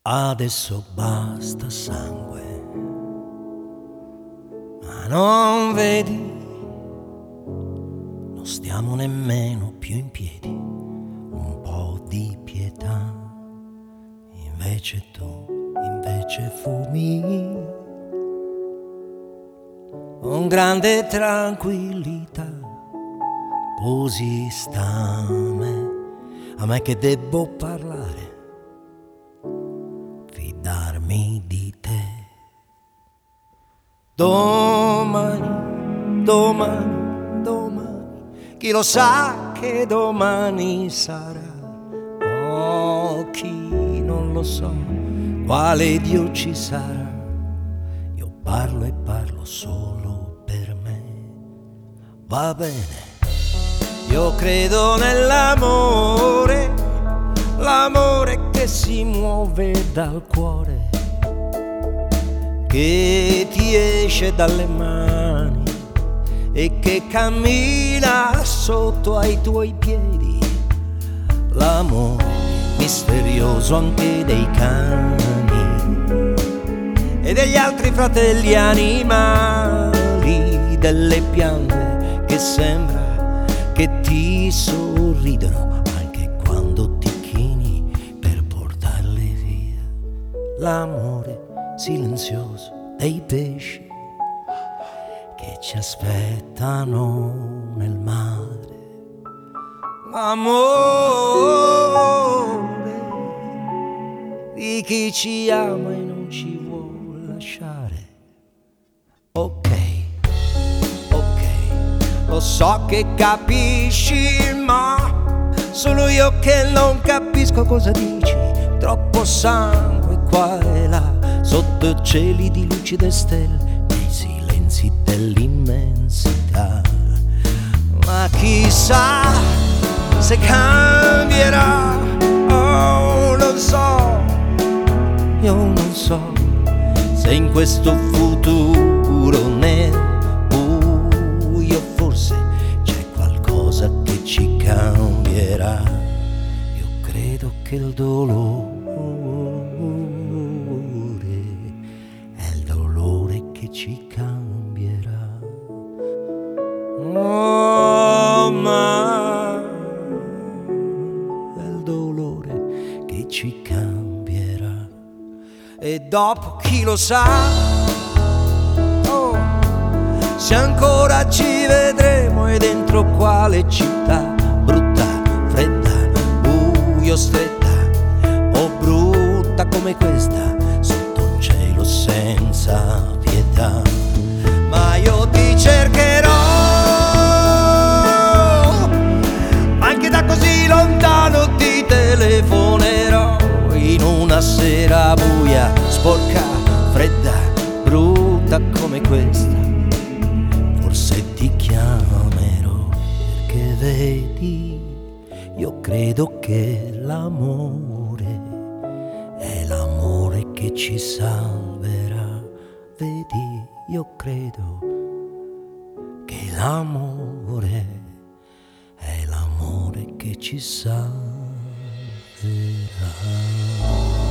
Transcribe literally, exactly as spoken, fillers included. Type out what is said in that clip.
Adesso basta sangue, ma non vedi, non stiamo nemmeno più in piedi. Un po' di pietà, invece tu, invece fumi con grande tranquillità. Così sta a me, a me che debbo parlare, fidarmi di te. Domani, domani, domani, chi lo sa che domani sarà? Oh, chi non lo so, quale Dio ci sarà? Io parlo e parlo solo per me. Va bene, io credo nell'amore, l'amore che si muove dal cuore, che ti esce dalle mani e che cammina sotto ai tuoi piedi. L'amore misterioso anche dei cani e degli altri fratelli animali, delle piante che sembra che ti sorridono anche quando ti chini per portarle via. L'amore silenzioso dei pesci che ci aspettano nel mare. L'amore di chi ci ama e non ci vuole lasciare. Ok, lo so che capisci, ma sono io che non capisco cosa dici. Troppo sangue qua e là, sotto cieli di lucide stelle, nei silenzi dell'immensità. Ma chissà se cambierà, oh, non so, io non so se in questo futuro nero che ci cambierà. Io credo che il dolore è il dolore che ci cambierà. Oh, ma è il dolore che ci cambierà. E dopo chi lo sa, oh, se ancora ci vedremo e dentro quale città, brutta, fredda, buio, stretta o brutta come questa, sotto un cielo senza pietà. Ma io ti cercherò anche da così lontano, ti telefonerò in una sera buia, sporca, fredda, brutta come questa. Forse ti chiamerò perché vedi, io credo che l'amore è l'amore che ci salverà. Vedi, io credo che l'amore è l'amore che ci salverà.